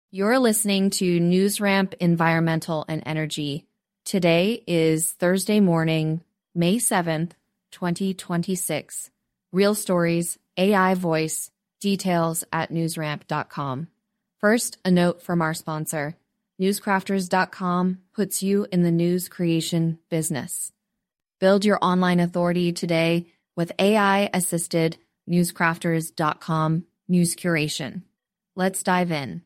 You're listening to NewsRamp Environmental and Energy. Today is Thursday morning, May 7th, 2026. Real stories, AI voice, details at newsramp.com. First, a note from our sponsor. Newscrafters.com puts you in the news creation business. Build your online authority today with AI-assisted newscrafters.com news curation. Let's dive in.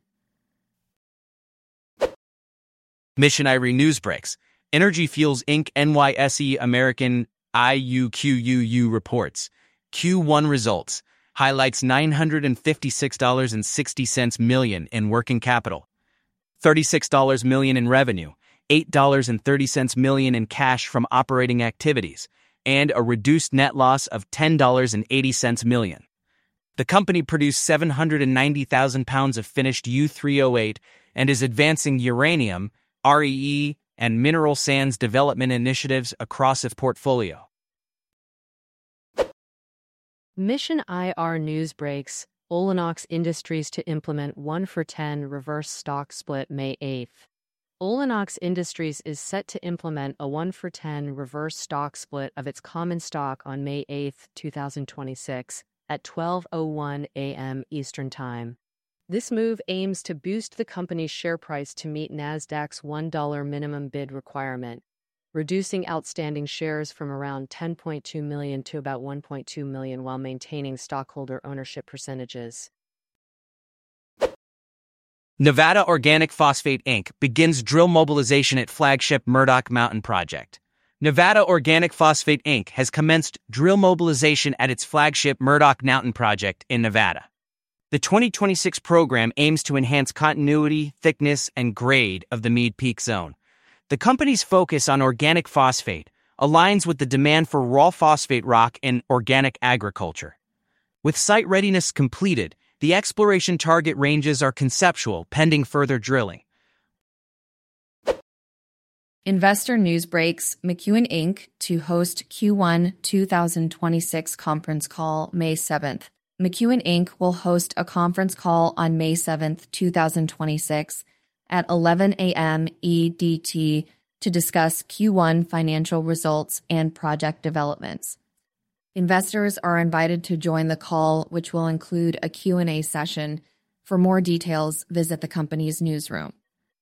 Mission IRI Newsbreaks. Energy Fuels Inc. NYSE American IUQUU reports. Q1 results. Highlights $956.60 million in working capital. $36 million in revenue. $8.30 million in cash from operating activities. And a reduced net loss of $10.80 million. The company produced 790,000 pounds of finished U3O8 and is advancing uranium, REE, and mineral sands development initiatives across its portfolio. Mission IR Newsbreaks. Olenox Industries to implement 1-for-10 reverse stock split May 8th. Olenox Industries is set to implement a 1-for-10 reverse stock split of its common stock on May 8th, 2026, at 12:01 a.m. Eastern Time. This move aims to boost the company's share price to meet Nasdaq's $1 minimum bid requirement, reducing outstanding shares from around 10.2 million to about 1.2 million while maintaining stockholder ownership percentages. Nevada Organic Phosphate Inc. begins drill mobilization at flagship Murdoch Mountain project. Nevada Organic Phosphate Inc. has commenced drill mobilization at its flagship Murdoch Mountain project in Nevada. The 2026 program aims to enhance continuity, thickness, and grade of the Meade Peak Zone. The company's focus on organic phosphate aligns with the demand for raw phosphate rock in organic agriculture. With site readiness completed, the exploration target ranges are conceptual pending further drilling. Investor News Breaks. McEwen Inc. to host Q1 2026 conference call May 7th. McEwen Inc. will host a conference call on May 7th, 2026 at 11 a.m. EDT to discuss Q1 financial results and project developments. Investors are invited to join the call, which will include a Q&A session. For more details, visit the company's newsroom.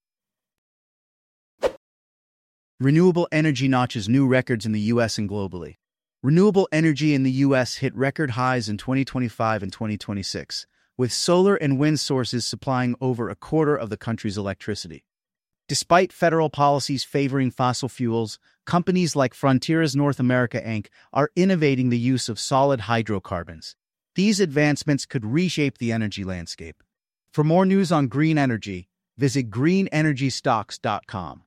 Renewable energy notches new records in the U.S. and globally. Renewable energy in the U.S. hit record highs in 2025 and 2026, with solar and wind sources supplying over a quarter of the country's electricity. Despite federal policies favoring fossil fuels, companies like Frontiers North America Inc. are innovating the use of solid hydrocarbons. These advancements could reshape the energy landscape. For more news on green energy, visit greenenergystocks.com.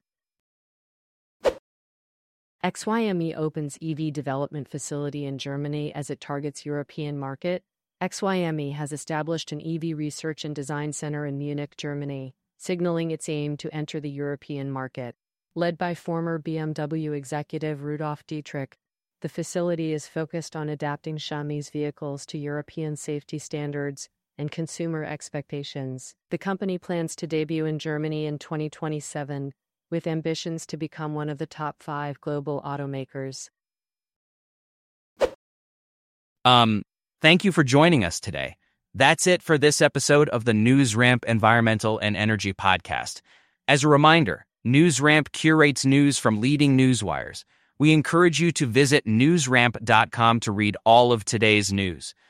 XYME opens EV development facility in Germany as it targets European market. XYME has established an EV research and design center in Munich, Germany, signaling its aim to enter the European market. Led by former BMW executive Rudolf Dietrich, the facility is focused on adapting Xiaomi's vehicles to European safety standards and consumer expectations. The company plans to debut in Germany in 2027, with ambitions to become one of the top 5 global automakers. Thank you for joining us today. That's it for this episode of the NewsRamp Environmental and Energy Podcast. As a reminder, NewsRamp curates news from leading newswires. We encourage you to visit newsramp.com to read all of today's news.